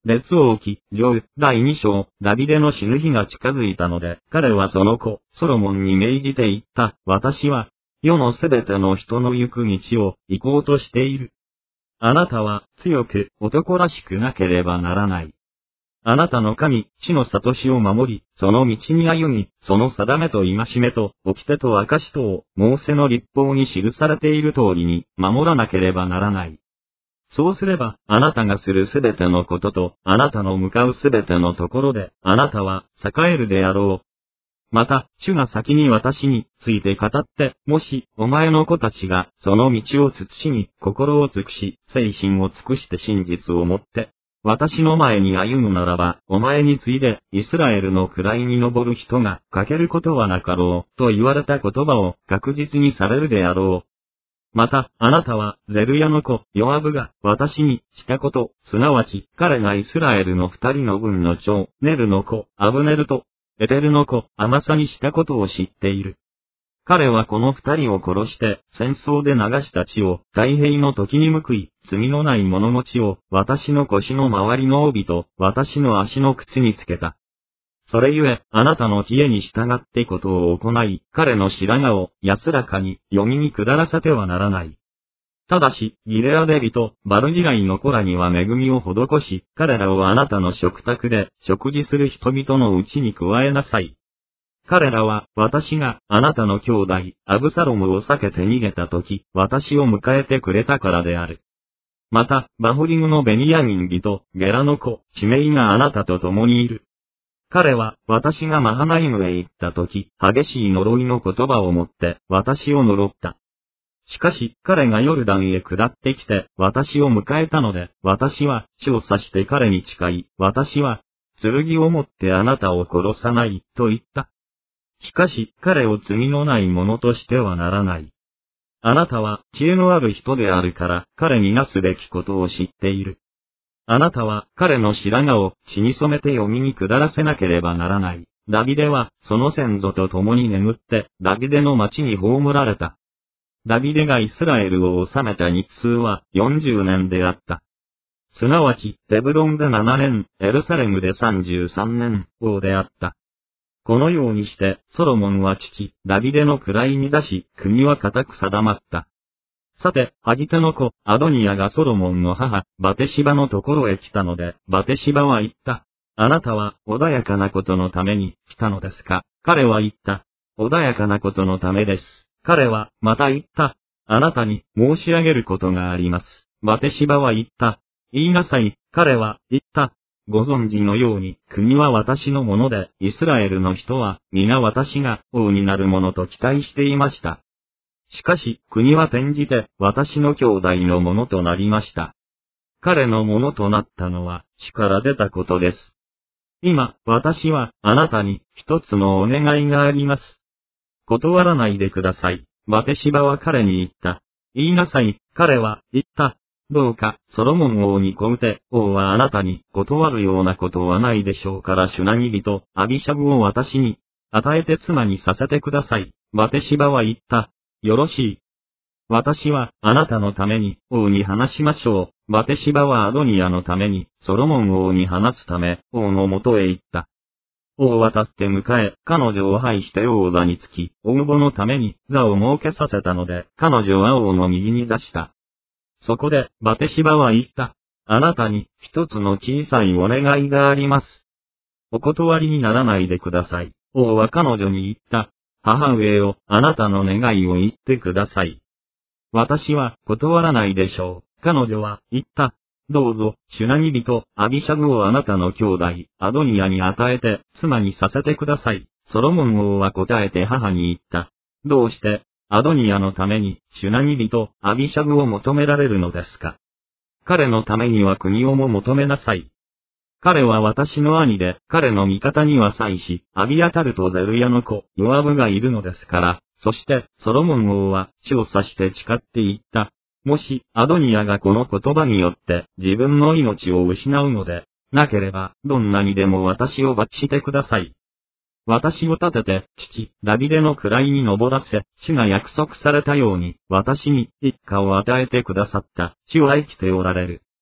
列王記上第2章、ダビデの死ぬ日が近づいたので、彼はその子、ソロモンに命じて言った。私は、世のすべての人の行く道を行こうとしている。あなたは強く男らしくなければならない。あなたの神、地の悟しを守り、その道に歩み、その定めと戒めと、掟と証とを、モーセの律法に記されている通りに、守らなければならない。そうすれば、あなたがするすべてのことと、あなたの向かうすべてのところで、あなたは栄えるであろう。また、主が先に私について語って、もし、お前の子たちが、その道を慎み、心を尽くし、精神を尽くして真実をもって、私の前に歩むならば、お前に次いで、イスラエルの位に上る人が、欠けることはなかろう、と言われた言葉を、確実にされるであろう。また、あなたは、ゼルヤの子、ヨアブが、私に、したこと、すなわち、彼がイスラエルの二人の軍の長、ネルの子、アブネルと、エテルの子、アマサにしたことを知っている。彼はこの二人を殺して、戦争で流した血を、太平の時に報い、罪のない物持ちを、私の腰の周りの帯と、私の足の靴につけた。それゆえ、あなたの知恵に従ってことを行い、彼の白髪を安らかに、読みに下らせてはならない。ただし、ギレアデ人、バルギライの子らには恵みを施し、彼らをあなたの食卓で、食事する人々のうちに加えなさい。彼らは、私が、あなたの兄弟、アブサロムを避けて逃げたとき、私を迎えてくれたからである。また、バホリムのベニヤミン人、ゲラの子、シメイがあなたと共にいる。彼は、私がマハナイムへ行ったとき、激しい呪いの言葉をもって、私を呪った。しかし、彼がヨルダンへ下ってきて、私を迎えたので、私は、地を刺して彼に誓い、私は、剣を持ってあなたを殺さない、と言った。しかし、彼を罪のない者としてはならない。あなたは、知恵のある人であるから、彼になすべきことを知っている。あなたは、彼の白髪を血に染めて読みに下らせなければならない。ダビデは、その先祖と共に眠って、ダビデの町に葬られた。ダビデがイスラエルを治めた日数は40年であった。すなわち、ヘブロンで7年、エルサレムで33年、王であった。このようにして、ソロモンは父、ダビデの位に座し、国は固く定まった。さて、ハギテの子、アドニヤがソロモンの母、バテシバのところへ来たので、バテシバは言った。あなたは、穏やかなことのために来たのですか？彼は言った。穏やかなことのためです。彼は、また言った。あなたに申し上げることがあります。バテシバは言った。言いなさい。彼は言った。ご存知のように、国は私のもので、イスラエルの人は、皆私が王になるものと期待していました。しかし、国は転じて、私の兄弟のものとなりました。彼のものとなったのは、主から出たことです。今、私は、あなたに、一つのお願いがあります。断らないでください。バテシバは彼に言った。言いなさい。彼は、言った。どうか、ソロモン王にこうて、王はあなたに断るようなことはないでしょうからシュナギ人、アビシャブを私に、与えて妻にさせてください。バテシバは言った。よろしい。私は、あなたのために、王に話しましょう。バテシバはアドニヤのために、ソロモン王に話すため、王のもとへ行った。王は立って迎え、彼女を拝して王座につき、王母のために座を設けさせたので、彼女は王の右に座した。そこで、バテシバは言った。あなたに一つの小さいお願いがあります。お断りにならないでください。王は彼女に言った。母上よ、あなたの願いを言ってください。私は断らないでしょう。彼女は言った。どうぞ、シュナギ人、アビシャグをあなたの兄弟、アドニヤに与えて、妻にさせてください。ソロモン王は答えて母に言った。どうして、アドニヤのために、シュナギ人、アビシャグを求められるのですか？彼のためには国をも求めなさい。彼は私の兄で、彼の味方には祭司、アビアタルとゼルヤの子、ヨアブがいるのですから、そして、ソロモン王は、地を指して誓って言った。もし、アドニヤがこの言葉によって、自分の命を失うので、なければ、どんなにでも私を罰してください。私を立てて、父、ダビデの位に登らせ、主が約束されたように、私に一家を与えてくださった、主は生きておられる。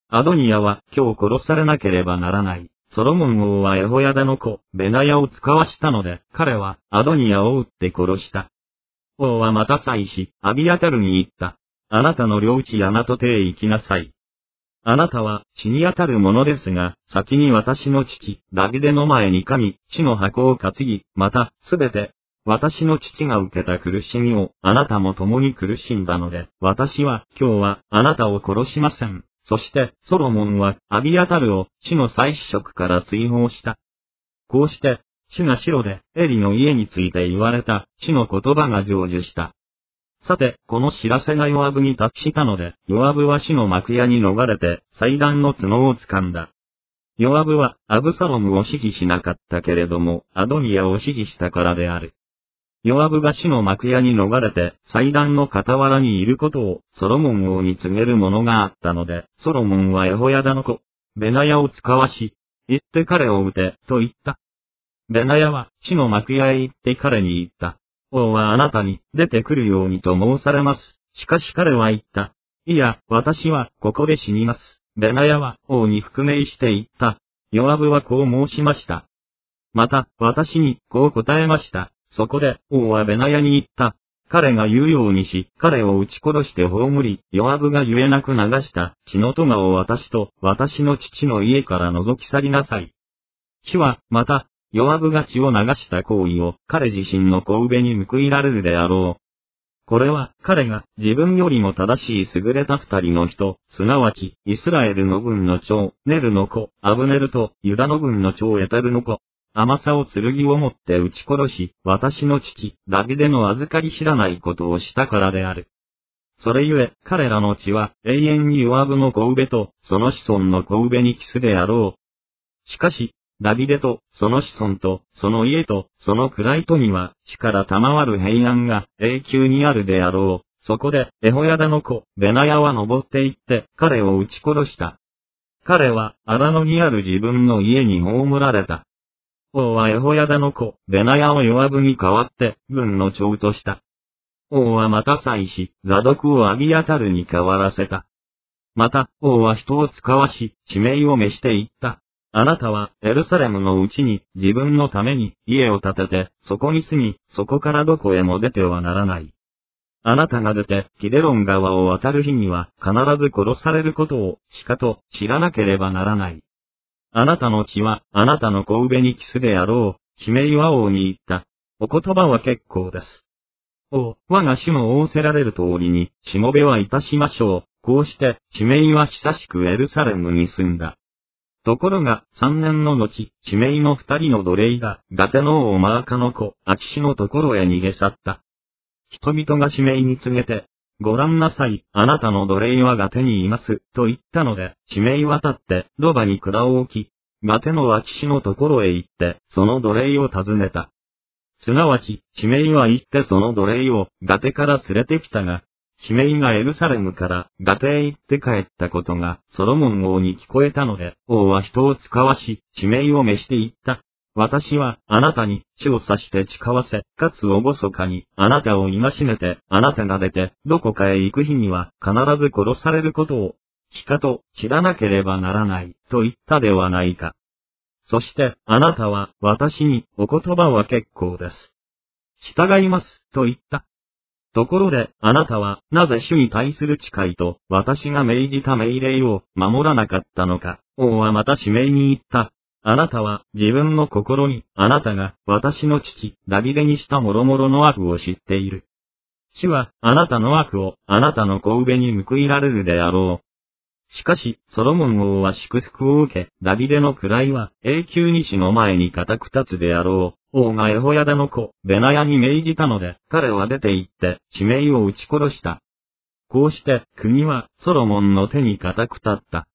アドニヤは今日殺されなければならない。ソロモン王はエホヤダの子、ベナヤを使わしたので、彼はアドニヤを撃って殺した。王はまた祭司、アビアタルに言った。あなたの領地アナトテへ行きなさい。あなたは血に当たるものですが、先に私の父、ダビデの前に神、死の箱を担ぎ、また、すべて、私の父が受けた苦しみを、あなたも共に苦しんだので、私は、今日は、あなたを殺しません。そして、ソロモンは、アビアタルを、死の祭司職から追放した。こうして、主がシロで、エリの家について言われた、主の言葉が成就した。さて、この知らせがヨアブに達したので、ヨアブは死の幕屋に逃れて、祭壇の角を掴んだ。ヨアブは、アブサロムを支持しなかったけれども、アドニヤを支持したからである。ヨアブが死の幕屋に逃れて、祭壇の傍らにいることを、ソロモン王に告げるものがあったので、ソロモンはエホヤダの子、ベナヤを使わし、行って彼を撃て、と言った。ベナヤは、死の幕屋へ行って彼に言った。王はあなたに出てくるようにと申されます。しかし彼は言った。いや、私はここで死にます。ベナヤは王に覆命して言った。ヨアブはこう申しました。また、私にこう答えました。そこで王はベナヤに言った。彼が言うようにし、彼を撃ち殺して葬り、ヨアブが言えなく流した血の咎を私と私の父の家から覗き去りなさい。主は、また、ヨアブが血を流した行為を彼自身の頭上に報いられるであろう。これは彼が自分よりも正しい優れた二人の人、すなわちイスラエルの分の長、ネルの子、アブネルとユダの分の長エテルの子、アマサを剣を持って撃ち殺し、私の父、ダビデの預かり知らないことをしたからである。それゆえ、彼らの血は永遠にヨアブの頭上とその子孫の頭上に帰すであろう。しかし、ダビデと、その子孫と、その家と、その位とには、死から賜る平安が永久にあるであろう。そこで、エホヤダの子、ベナヤは登って行って、彼を撃ち殺した。彼は、荒野にある自分の家に葬られた。王はエホヤダの子、ベナヤをヨアブに代わって、軍の長とした。王はまた祭司、ザドクをアビアタルに代わらせた。また、王は人を使わし、地名を召して言った。あなたはエルサレムのうちに自分のために家を建てて、そこに住み、そこからどこへも出てはならない。あなたが出てキデロン川を渡る日には必ず殺されることをしかと知らなければならない。あなたの血はあなたの頭上に帰すであろう。シメイは王に言った。お言葉は結構です。王、我が主の仰せられる通りにしもべはいたしましょう。こうしてシメイは久しくエルサレムに住んだ。ところが、3年の後、シメイの2人の奴隷が、ガテの王マーカの子、アキシのところへ逃げ去った。人々がシメイに告げて、ご覧なさい、あなたの奴隷はガテにいます、と言ったので、シメイは立って、ロバに蔵を置き、ガテのアキシのところへ行って、その奴隷を訪ねた。すなわち、シメイは行ってその奴隷を、ガテから連れてきたが、シメイがエルサレムからガテへ行って帰ったことがソロモン王に聞こえたので、王は人を使わし、シメイを召して言った。私はあなたに血を刺して誓わせ、かつ厳かにあなたを戒めて、あなたが出てどこかへ行く日には必ず殺されることを、しかと知らなければならない、と言ったではないか。そしてあなたは私にお言葉は結構です。従います、と言った。ところで、あなたは、なぜ主に対する誓いと、私が命じた命令を、守らなかったのか。王はまた指名に言った。あなたは、自分の心に、あなたが、私の父、ダビデにした諸々の悪を知っている。主は、あなたの悪を、あなたの頭上に報いられるであろう。しかし、ソロモン王は祝福を受け、ダビデの位は、永久に死の前に固く立つであろう。王がエホヤダの子、ベナヤに命じたので、彼は出て行って、シメイを撃ち殺した。こうして、国は、ソロモンの手に固く立った。